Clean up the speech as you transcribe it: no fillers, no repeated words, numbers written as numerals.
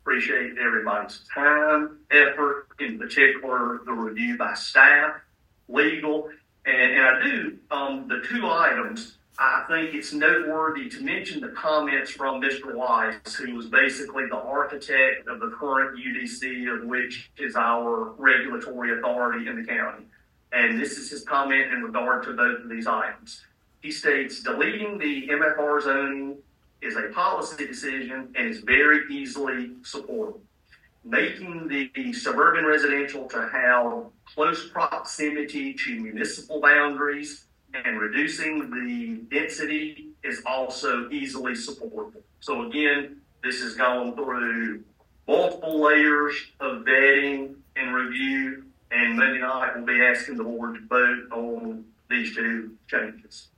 appreciate everybody's time, effort, in particular the review by staff, legal, and I do, the two items, I think it's noteworthy to mention the comments from Mr. Weiss, who was basically the architect of the current UDC, of which is our regulatory authority in the county. And this is his comment in regard to both of these items. He states, deleting the MFR zoning is a policy decision and is very easily supported. Making the suburban residential to have close proximity to municipal boundaries and reducing the density is also easily supportable. So again, this has gone through multiple layers of vetting and review, and Monday night we'll be asking the board to vote on these two changes.